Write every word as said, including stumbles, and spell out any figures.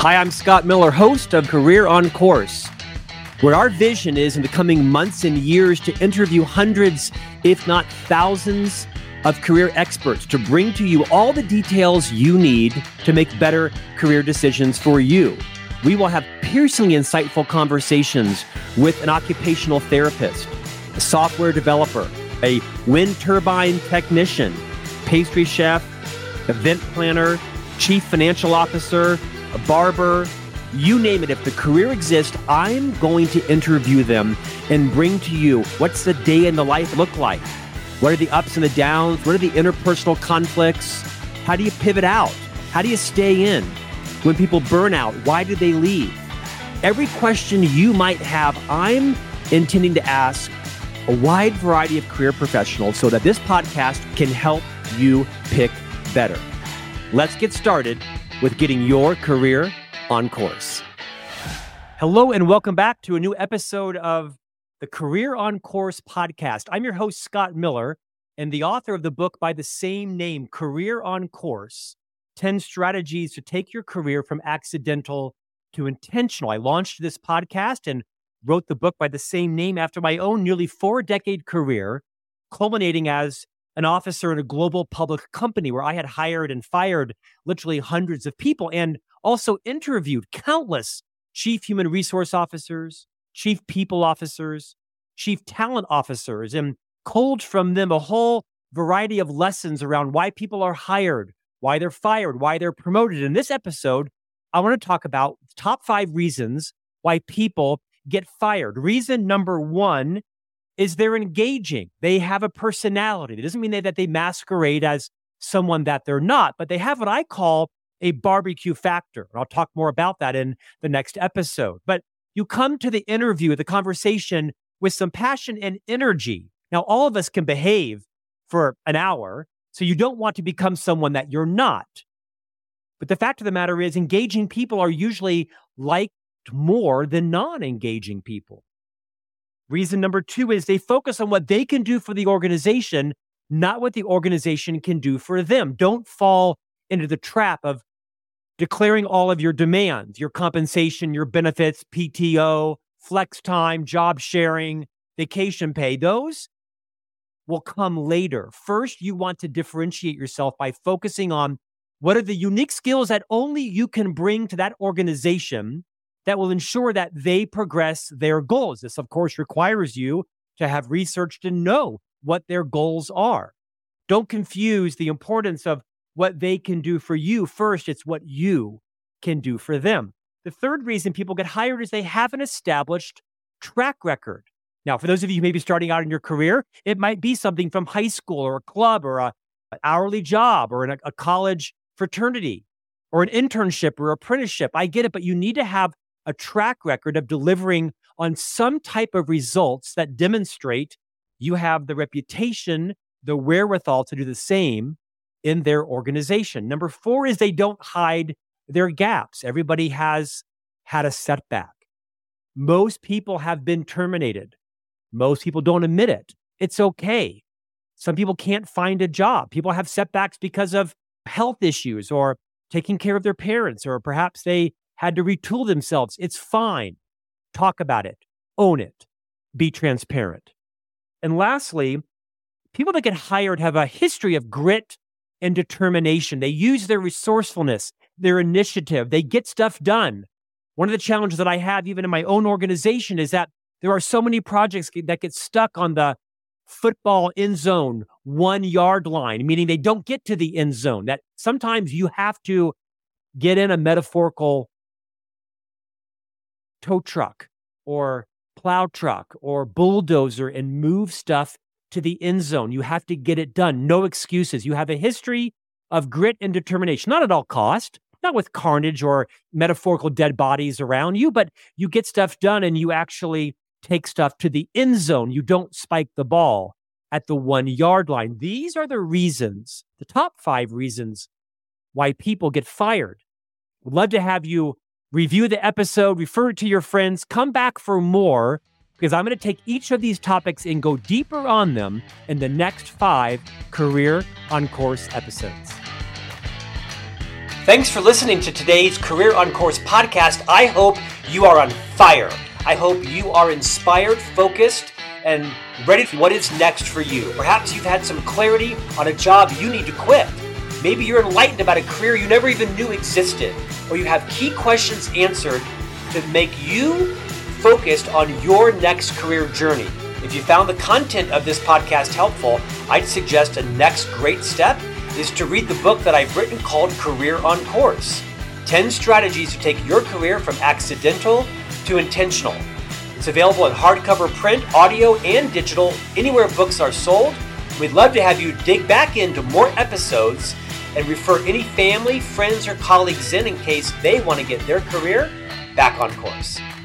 Hi, I'm Scott Miller, host of Career on Course, where our vision is in the coming months and years to interview hundreds, if not thousands, of career experts to bring to you all the details you need to make better career decisions for you. We will have piercingly insightful conversations with an occupational therapist, a software developer, a wind turbine technician, pastry chef, event planner, chief financial officer, a barber, you name it. If the career exists, I'm going to interview them and bring to you what's the day in the life look like? What are the ups and the downs? What are the interpersonal conflicts? How do you pivot out? How do you stay in? When people burn out, why did they leave? Every question you might have, I'm intending to ask a wide variety of career professionals so that this podcast can help you pick better. Let's get started with getting your career on course. Hello and welcome back to a new episode of the Career on Course podcast. I'm your host, Scott Miller, and the author of the book by the same name, Career on Course, ten Strategies to Take Your Career from Accidental to Intentional. I launched this podcast and wrote the book by the same name after my own nearly four-decade career, culminating as an officer in a global public company where I had hired and fired literally hundreds of people and also interviewed countless chief human resource officers, chief people officers, chief talent officers, and culled from them a whole variety of lessons around why people are hired, why they're fired, why they're promoted. In this episode, I want to talk about the top five reasons why people get fired. Reason number one is they're engaging. They have a personality. It doesn't mean that they masquerade as someone that they're not, but they have what I call a barbecue factor. And I'll talk more about that in the next episode. But you come to the interview, the conversation with some passion and energy. Now, all of us can behave for an hour, so you don't want to become someone that you're not. But the fact of the matter is, engaging people are usually liked more than non-engaging people. Reason number two is they focus on what they can do for the organization, not what the organization can do for them. Don't fall into the trap of declaring all of your demands, your compensation, your benefits, P T O, flex time, job sharing, vacation pay. Those will come later. First, you want to differentiate yourself by focusing on what are the unique skills that only you can bring to that organization that will ensure that they progress their goals. This, of course, requires you to have research to know what their goals are. Don't confuse the importance of what they can do for you. First, it's what you can do for them. The third reason people get hired is they have an established track record. Now, for those of you who may be starting out in your career, it might be something from high school or a club or a, an hourly job or in a, a college fraternity or an internship or apprenticeship. I get it, but you need to have a track record of delivering on some type of results that demonstrate you have the reputation, the wherewithal to do the same in their organization. Number four is they don't hide their gaps. Everybody has had a setback. Most people have been terminated. Most people don't admit it. It's okay. Some people can't find a job. People have setbacks because of health issues or taking care of their parents, or perhaps they had to retool themselves. It's fine. Talk about it. Own it. Be transparent. And lastly, people that get hired have a history of grit and determination. They use their resourcefulness, their initiative. They get stuff done. One of the challenges that I have even in my own organization is that there are so many projects that get stuck on the football end zone, one yard line, meaning they don't get to the end zone. That sometimes you have to get in a metaphorical tow truck or plow truck or bulldozer and move stuff to the end zone. You have to get it done. No excuses. You have a history of grit and determination, not at all cost, not with carnage or metaphorical dead bodies around you, but you get stuff done and you actually take stuff to the end zone. You don't spike the ball at the one yard line. These are the reasons, the top five reasons why people get fired. Would love to have you review the episode, refer it to your friends, come back for more, because I'm going to take each of these topics and go deeper on them in the next five Career on Course episodes. Thanks for listening to today's Career on Course podcast. I hope you are on fire. I hope you are inspired, focused, and ready for what is next for you. Perhaps you've had some clarity on a job you need to quit. Maybe you're enlightened about a career you never even knew existed, or you have key questions answered to make you focused on your next career journey. If you found the content of this podcast helpful, I'd suggest a next great step is to read the book that I've written called Career on Course, ten Strategies to Take Your Career from Accidental to Intentional. It's available in hardcover, print, audio, and digital, anywhere books are sold. We'd love to have you dig back into more episodes and refer any family, friends, or colleagues in in case they want to get their career back on course.